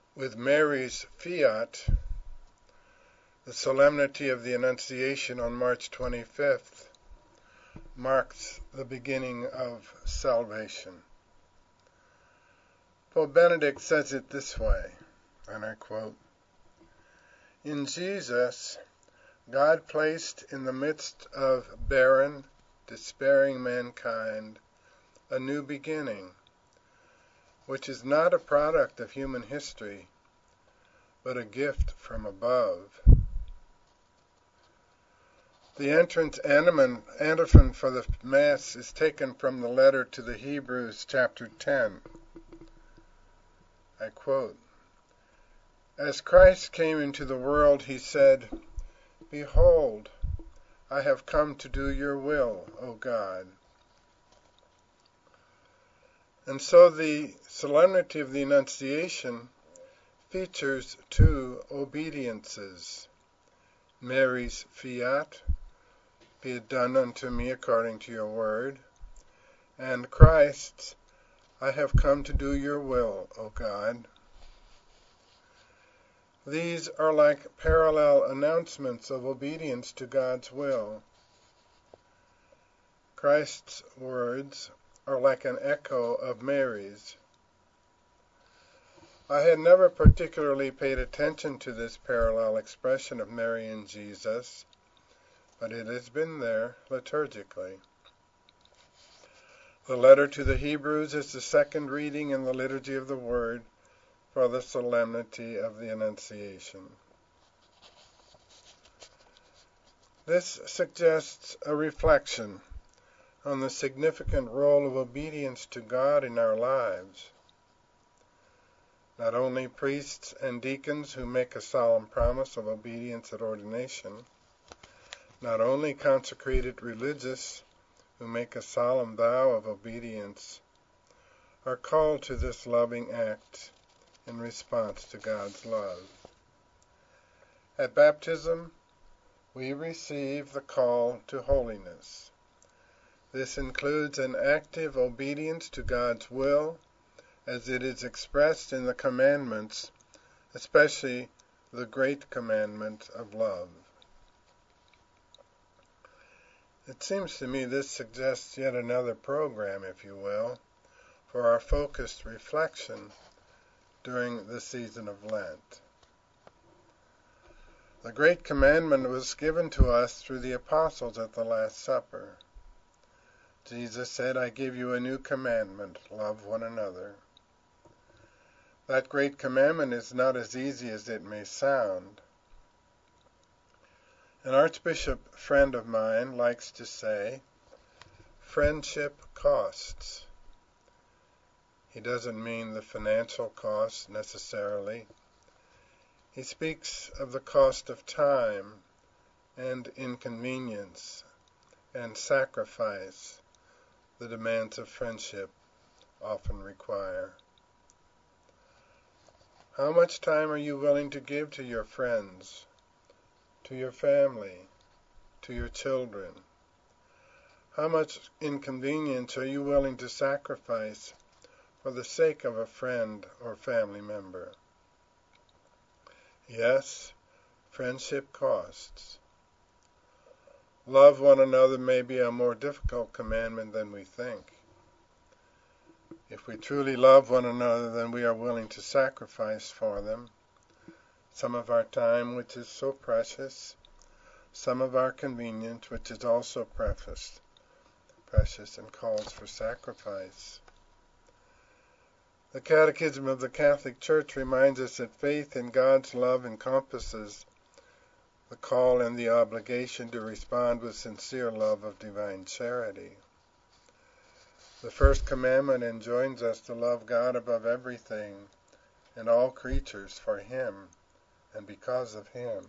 With Mary's fiat, the Solemnity of the Annunciation on March 25th marks the beginning of salvation. Pope Benedict says it this way, and I quote, "In Jesus, God placed in the midst of barren, despairing mankind a new beginning, which is not a product of human history, but a gift from above." The entrance antiphon for the Mass is taken from the letter to the Hebrews, chapter 10. I quote, "As Christ came into the world, he said, 'Behold, I have come to do your will, O God.'" And so the Solemnity of the Annunciation features two obediences: Mary's fiat, "Be it done unto me according to your word," and Christ's, "I have come to do your will, O God." These are like parallel announcements of obedience to God's will. Christ's words are like an echo of Mary's. I had never particularly paid attention to this parallel expression of Mary and Jesus, but it has been there liturgically. The letter to the Hebrews is the second reading in the Liturgy of the Word for the Solemnity of the Annunciation. This suggests a reflection on the significant role of obedience to God in our lives. Not only priests and deacons who make a solemn promise of obedience at ordination, not only consecrated religious who make a solemn vow of obedience, are called to this loving act in response to God's love. At baptism, we receive the call to holiness. This includes an active obedience to God's will as it is expressed in the commandments, especially the great commandment of love. It seems to me this suggests yet another program, if you will, for our focused reflection during the season of Lent. The Great Commandment was given to us through the apostles at the Last Supper. Jesus said, "I give you a new commandment, love one another." That great commandment is not as easy as it may sound. An archbishop friend of mine likes to say, "Friendship costs." He doesn't mean the financial cost necessarily. He speaks of the cost of time and inconvenience and sacrifice the demands of friendship often require. How much time are you willing to give to your friends, to your family, to your children? How much inconvenience are you willing to sacrifice for the sake of a friend or family member? Yes, friendship costs. Love one another may be a more difficult commandment than we think. If we truly love one another, then we are willing to sacrifice for them some of our time, which is so precious, some of our convenience, which is also precious and calls for sacrifice. The Catechism of the Catholic Church reminds us that faith in God's love encompasses the call and the obligation to respond with sincere love of divine charity. The first commandment enjoins us to love God above everything and all creatures for Him and because of Him.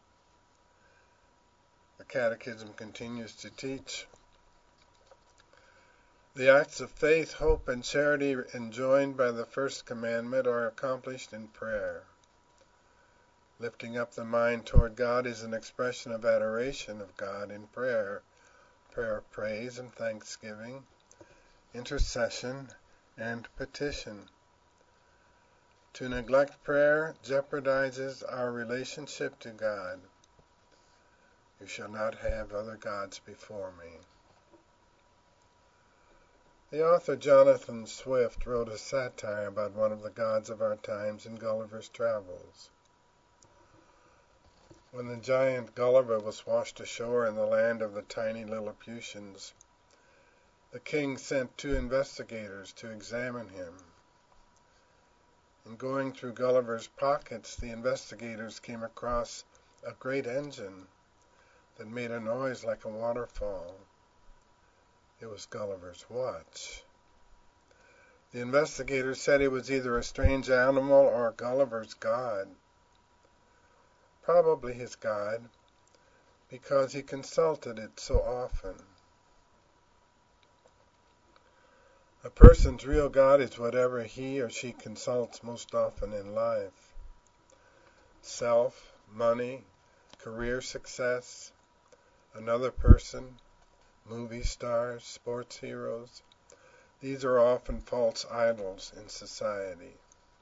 The Catechism continues to teach, "The acts of faith, hope, and charity enjoined by the first commandment are accomplished in prayer. Lifting up the mind toward God is an expression of adoration of God in prayer of praise and thanksgiving, intercession, and petition. To neglect prayer jeopardizes our relationship to God. You shall not have other gods before me. The author Jonathan Swift wrote a satire about one of the gods of our times in Gulliver's Travels. When the giant Gulliver was washed ashore in the land of the tiny Lilliputians, the king sent 2 investigators to examine him. In going through Gulliver's pockets, the investigators came across a great engine that made a noise like a waterfall. It was Gulliver's watch. The investigators said it was either a strange animal or Gulliver's god. Probably his god, because he consulted it so often. A person's real god is whatever he or she consults most often in life. Self, money, career success, another person, movie stars, sports heroes. These are often false idols in society.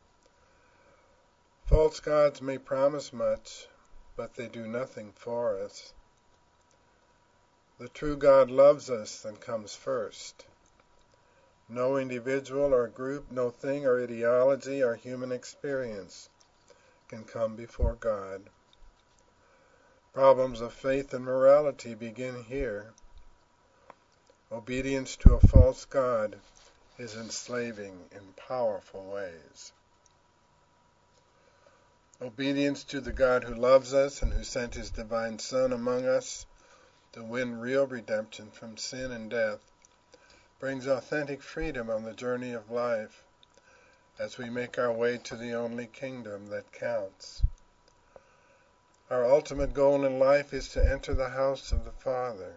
False gods may promise much, but they do nothing for us. The true God loves us and comes first. No individual or group, no thing or ideology or human experience can come before God. Problems of faith and morality begin here. Obedience to a false God is enslaving in powerful ways. Obedience to the God who loves us and who sent his divine Son among us to win real redemption from sin and death brings authentic freedom on the journey of life as we make our way to the only kingdom that counts. Our ultimate goal in life is to enter the house of the Father.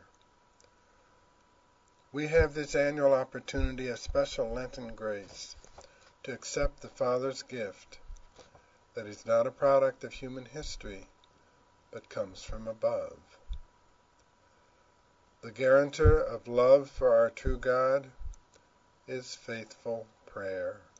We have this annual opportunity, a special Lenten grace, to accept the Father's gift that is not a product of human history, but comes from above. The guarantor of love for our true God is faithful prayer.